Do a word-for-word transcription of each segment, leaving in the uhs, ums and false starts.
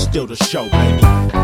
still the show, baby.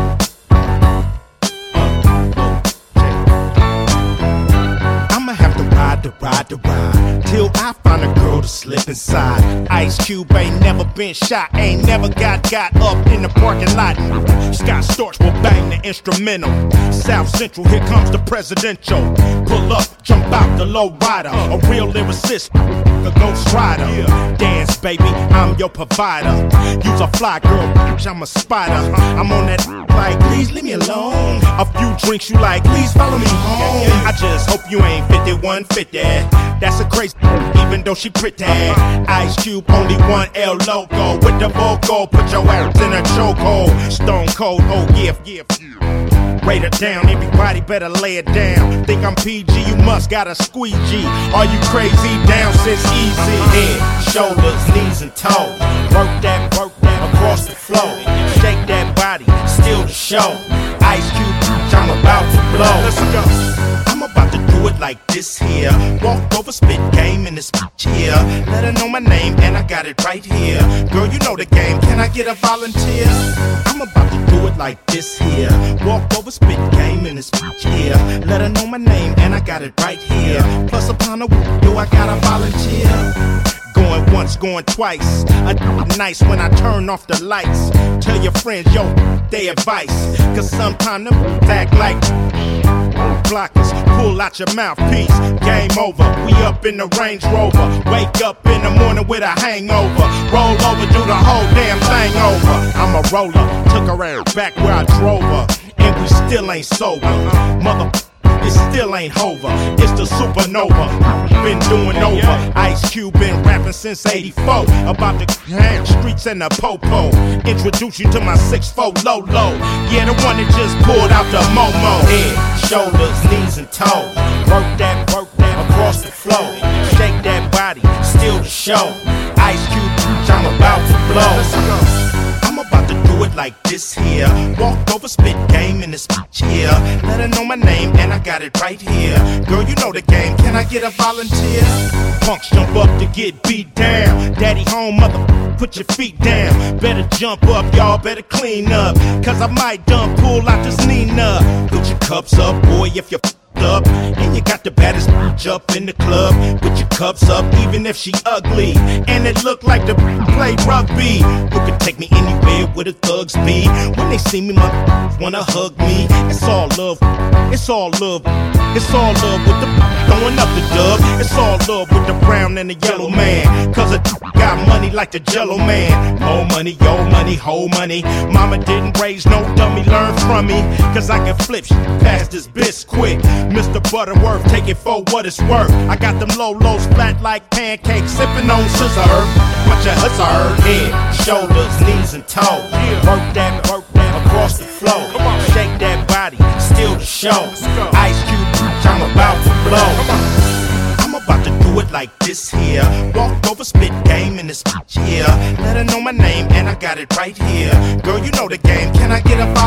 I'ma have to ride to ride to ride till I find a girl to slip inside. Ice Cube ain't never been shot, ain't never got got up in the parking lot. Scott Storch will bang the instrumental. South Central, here comes the presidential. Pull up, jump out the low rider. A real lyricist, a ghost rider. Dance, baby, I'm your provider. You's a fly girl, bitch, I'm a spider. I'm on that like, please leave me alone. A few drinks you like, please follow me home. I just hope you ain't fifty-one fifty. That's a crazy, even though she pretty. Ice Cube, only one L logo. With the vocal, put your ass in a chokehold. Stone cold, oh yeah, yeah. Rate it down, everybody better lay it down. Think I'm P G, you must got a squeegee. Are you crazy? Down since easy. Head, shoulders, knees and toes. Work that, work that across the floor. Shake that body, still the show. Ice Cube, I'm about to blow. Let's go. I'm about to do it like this here. Walk over, spit game in this bitch here. Let her know my name and I got it right here. Girl, you know the game, can I get a volunteer? I'm about to do it like this here. Walk over, spit game in this bitch here. Let her know my name and I got it right here. Plus upon a do I got a volunteer? Going once, going twice. I do it nice when I turn off the lights. Tell your friends, yo, they advice. Cause sometimes them act like blockers. Pull out your mouthpiece. Game over. We up in the Range Rover. Wake up in the morning with a hangover. Roll over, do the whole damn thing over. I'm a roller. Took her ass back where I drove her. And we still ain't sober. Mother, it still ain't Hova. It's the supernova. Been doing over. Ice Cube been rapping since eighty-four. About the hand streets and the popo. Introduce you to my six four Lolo. Yeah, the one that just pulled out the Momo. Head, shoulders, knees and toes. Work that, work that across the floor. Shake that body, still the show. Ice Cube, I'm about to blow. I'm about to do it like this here. Walk over, spit game in this bitch here. Let her know my name and I got it right here. Girl, you know the game, can I get a volunteer? Punks jump up to get beat down. Daddy home, mother, put your feet down. Better jump up, y'all better clean up. Cause I might dump, pull out this Nina. Put your cups up, boy, if you're up. And you got the baddest bitch up in the club. Put your cups up even if she ugly. And it look like the play rugby. You can take me anywhere where the thugs be. When they see me, my wanna hug me. It's all love, it's all love. It's all love with the throwing up the dub. It's all love with the brown and the yellow man. Cause a got money like the Jello man. More money, yo money, whole money. Mama didn't raise no dummy, learn from me. Cause I can flip shit past this bitch quick. Mister Butterworth, take it for what it's worth. I got them low lows flat like pancakes, sipping on scissor. Bunch of hussar. Head, shoulders, knees and toes. Work that, work that across the floor. Shake that body, still the show. Ice Cube, I'm about to blow. I'm about to do it like this here. Walk over, spit game in this bitch here. Let her know my name and I got it right here. Girl, you know the game, can I get a vibe?